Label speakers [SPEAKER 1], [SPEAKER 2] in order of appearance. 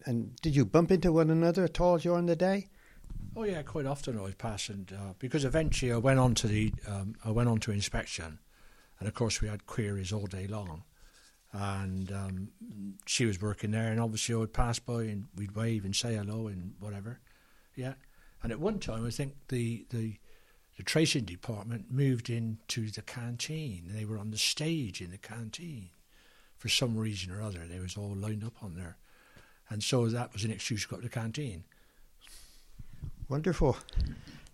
[SPEAKER 1] And did you bump into one another at all during the day?
[SPEAKER 2] Oh yeah, quite often I was passing because eventually I went on to inspection, and of course we had queries all day long, and she was working there, and obviously I would pass by and we'd wave and say hello and whatever, yeah. And at one time I think the tracing department moved into the canteen. They were on the stage in the canteen for some reason or other. They was all lined up on there, and so that was an excuse to go to the canteen.
[SPEAKER 1] Wonderful.